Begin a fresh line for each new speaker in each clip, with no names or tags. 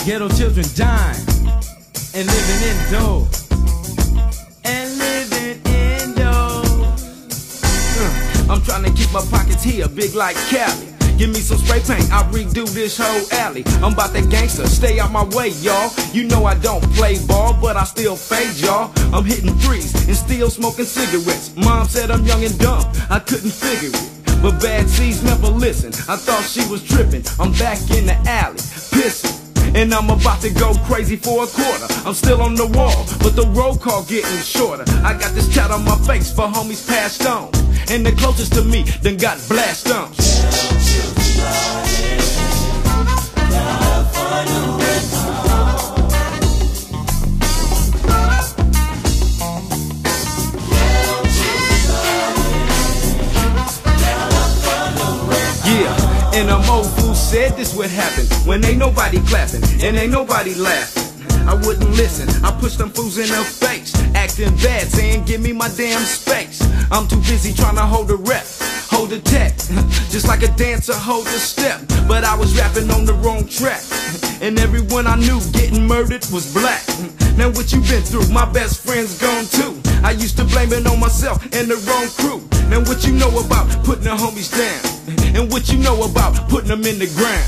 Ghetto children dying and living indoors. And living indoors. I'm trying to keep my pockets here big like Cali. Give me some spray paint, I'll redo this whole alley. I'm about that gangster, stay out my way, y'all. You know I don't play ball, but I still fade, y'all. I'm hitting threes and still smoking cigarettes. Mom said I'm young and dumb, I couldn't figure it. But bad seeds never listen, I thought she was tripping. I'm back in the alley, pissing. And I'm about to go crazy for a quarter. I'm still on the wall, but the roll call getting shorter. I got this tat on my face for homies passed on. And the closest to me done got blasted on. Yeah, and them old fools said this would happen when ain't nobody clapping and ain't nobody laughing. I wouldn't listen, I pushed them fools in their face, acting bad, saying give me my damn space. I'm too busy trying to hold a rep, hold a tech, just like a dancer hold a step. But I was rapping on the wrong track, and everyone I knew getting murdered was black. Now what you been through, my best friend's gone too. I used to blame it on myself and the wrong crew. Now what you know about putting the homies down, and what you know about putting them in the ground.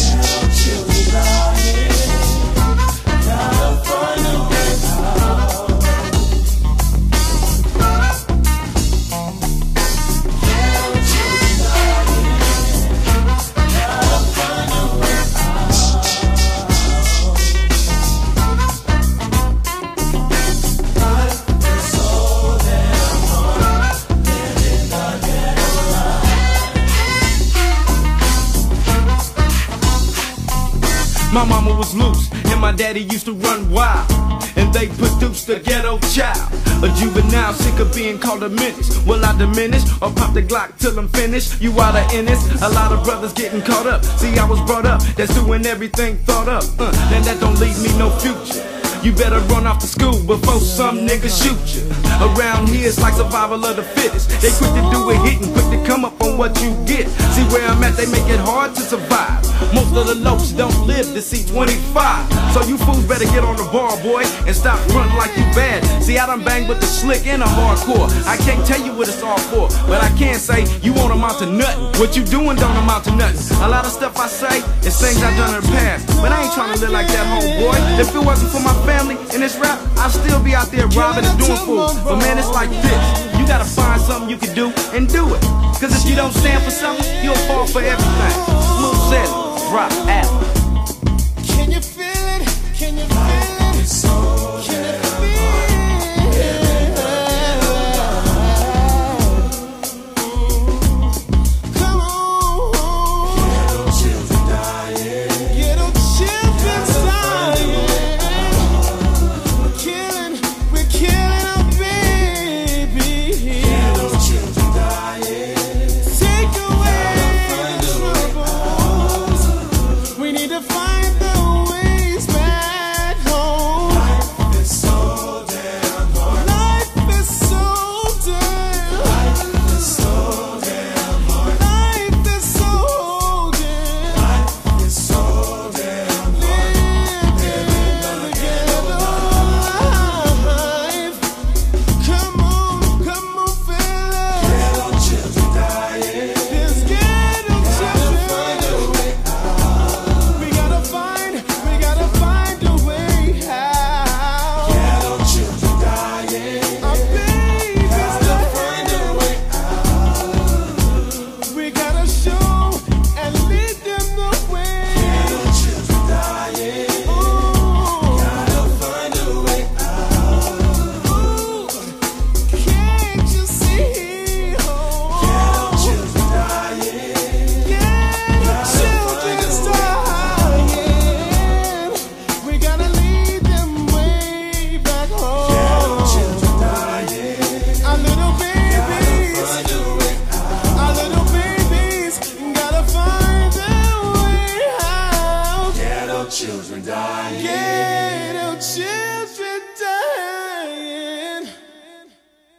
My mama was loose, and my daddy used to run wild. And they produced a ghetto child, a juvenile sick of being called a menace. Will I diminish or pop the Glock till I'm finished? You oughta in this, a lot of brothers getting caught up. See, I was brought up, that's doing everything thought up. Then that don't leave me no future. You better run off to school before some nigga shoot you. Around here it's like survival of the fittest. They quick to do a hit and quick to come up on what you get. See where I'm at, they make it hard to survive. Most of the lopes don't live to see 25. So you fools better get on the bar, boy, and stop frontin' like you bad. See, I done bang with the slick and the hardcore. I can't tell you what it's all for, but I can say you won't amount to nothing. What you doing don't amount to nothing. A lot of stuff I say is things I done in the past, but I ain't trying to live like that, homeboy. If it wasn't for my family and this rap, I'd still be out there robbing and doing fools. But man, it's like this. You gotta find something you can do and do it. Cause if you don't stand for something, you'll fall for everything. Smooth said, drop out.
Can you feel it? Can you feel it?